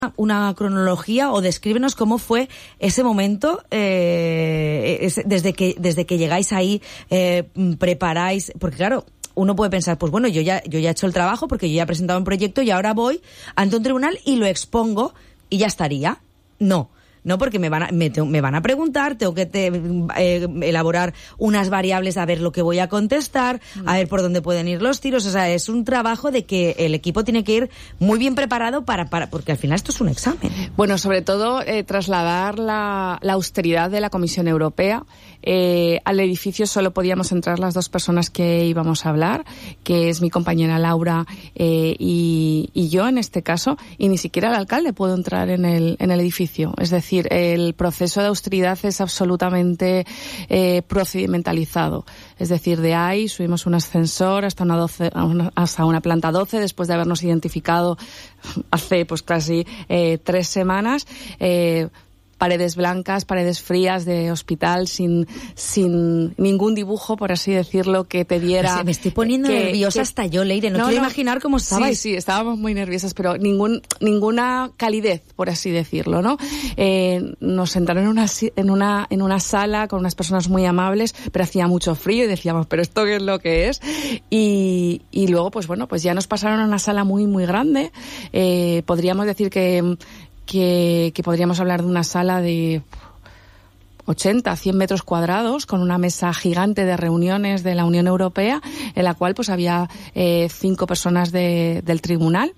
una cronología o descríbenos cómo fue ese momento desde que llegáis ahí, preparáis, porque claro, uno puede pensar, pues bueno, yo ya he hecho el trabajo porque yo ya he presentado un proyecto y ahora voy ante un tribunal y lo expongo y ya estaría. No, porque me van a preguntar, tengo que elaborar unas variables a ver lo que voy a contestar, a ver por dónde pueden ir los tiros. O sea, es un trabajo de que el equipo tiene que ir muy bien preparado porque al final esto es un examen. Bueno, sobre todo trasladar la austeridad de la Comisión Europea. Al edificio solo podíamos entrar las dos personas que íbamos a hablar, que es mi compañera Laura y yo en este caso, y ni siquiera el alcalde puede entrar en el edificio. Es decir, el proceso de austeridad es absolutamente procedimentalizado. Es decir, de ahí subimos un ascensor hasta una planta 12 después de habernos identificado hace pues casi 3 semanas. Paredes blancas, paredes frías de hospital, sin ningún dibujo, por así decirlo, que te diera... Me estoy poniendo nerviosa hasta yo, Leire. No quiero imaginar cómo estabais. Sí, estábamos muy nerviosas, pero ninguna calidez, por así decirlo, ¿no? Nos sentaron en una sala con unas personas muy amables, pero hacía mucho frío y decíamos, ¿pero esto qué es lo que es? Y luego, pues bueno, pues ya nos pasaron a una sala muy, muy grande. Podríamos decir que podríamos hablar de una sala de 80, 100 metros cuadrados con una mesa gigante de reuniones de la Unión Europea en la cual pues había 5 personas del tribunal.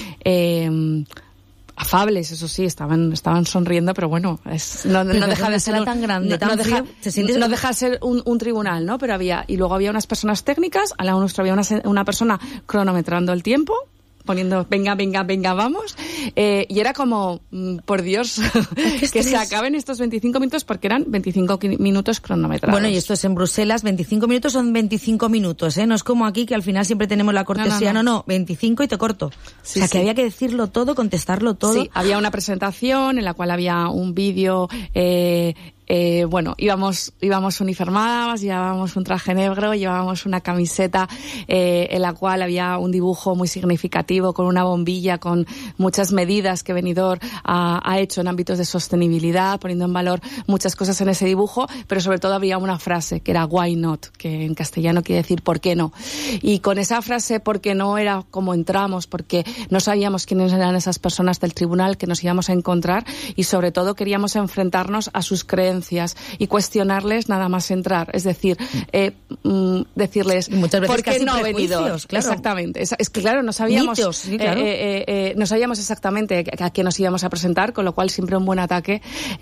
Afables, eso sí, estaban sonriendo, pero bueno, no deja de ser tan grande, no deja de ser un tribunal, ¿no? Pero luego había unas personas técnicas, al lado nuestro había una persona cronometrando el tiempo, poniendo venga, vamos, y era como, por Dios, que se acaben estos 25 minutos porque eran 25 minutos cronometrados. Bueno, y esto es en Bruselas, 25 minutos son 25 minutos, ¿eh? No es como aquí que al final siempre tenemos la cortesía, no, 25 y te corto. Sí, o sea, que había que decirlo todo, contestarlo todo. Sí, había una presentación en la cual había un vídeo, bueno, íbamos uniformadas, llevábamos un traje negro, llevábamos una camiseta en la cual había un dibujo muy significativo con una bombilla, con muchas medidas que Benidorm ha hecho en ámbitos de sostenibilidad, poniendo en valor muchas cosas en ese dibujo, pero sobre todo había una frase que era why not, que en castellano quiere decir ¿por qué no? Y con esa frase ¿por qué no? Era como entramos, porque no sabíamos quiénes eran esas personas del tribunal que nos íbamos a encontrar y sobre todo queríamos enfrentarnos a sus creencias y cuestionarles nada más entrar, es decir, decirles ¿por qué no Benidorm? Claro. Exactamente, es que claro, no sabíamos mitos, sí, claro. No sabíamos exactamente a qué nos íbamos a presentar, con lo cual siempre un buen ataque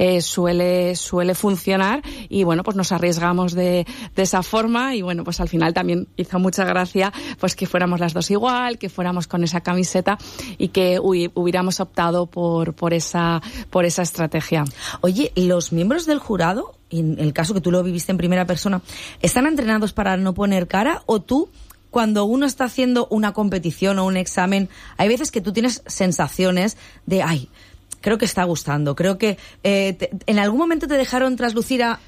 suele funcionar y bueno, pues nos arriesgamos de esa forma y bueno, pues al final también hizo mucha gracia pues que fuéramos las dos igual, que fuéramos con esa camiseta y que hubiéramos optado por esa estrategia. Oye, los miembros del jurado, en el caso que tú lo viviste en primera persona, ¿están entrenados para no poner cara o tú, cuando uno está haciendo una competición o un examen, hay veces que tú tienes sensaciones de, creo que está gustando, creo que en algún momento te dejaron traslucir a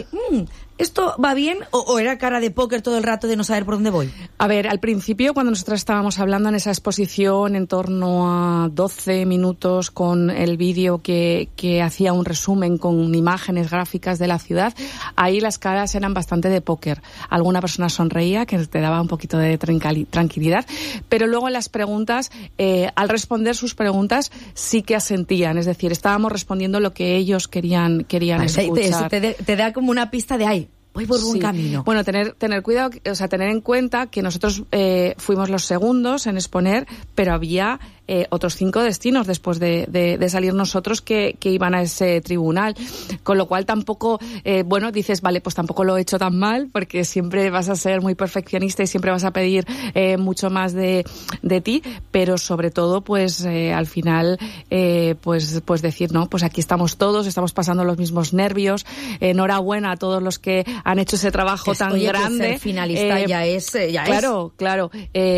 ¿esto va bien? ¿O era cara de póker todo el rato de no saber por dónde voy? A ver, al principio, cuando nosotras estábamos hablando en esa exposición en torno a 12 minutos con el vídeo que hacía un resumen con imágenes gráficas de la ciudad, ahí las caras eran bastante de póker. Alguna persona sonreía, que te daba un poquito de tranquilidad, pero luego en las preguntas, al responder sus preguntas, sí que asentían. Es decir, estábamos respondiendo lo que ellos querían escuchar. Te da como una pista de voy por buen camino. Bueno, tener cuidado, o sea, tener en cuenta que nosotros fuimos los segundos en exponer, pero había otros 5 destinos después de salir nosotros que iban a ese tribunal. Con lo cual tampoco, dices, vale, pues tampoco lo he hecho tan mal, porque siempre vas a ser muy perfeccionista y siempre vas a pedir mucho más de ti, pero sobre todo, pues al final, pues decir, no, pues aquí estamos todos, estamos pasando los mismos nervios. Enhorabuena a todos los que han hecho ese trabajo tan grande. Que ser finalista ya es. Claro.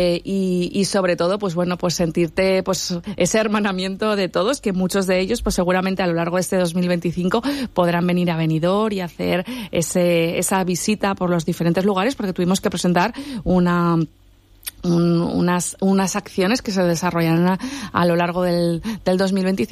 Y sobre todo, pues bueno, pues sentirte pues ese hermanamiento de todos, que muchos de ellos pues seguramente a lo largo de este 2025 podrán venir a Benidorm y hacer esa visita por los diferentes lugares, porque tuvimos que presentar unas acciones que se desarrollarán a lo largo del 2025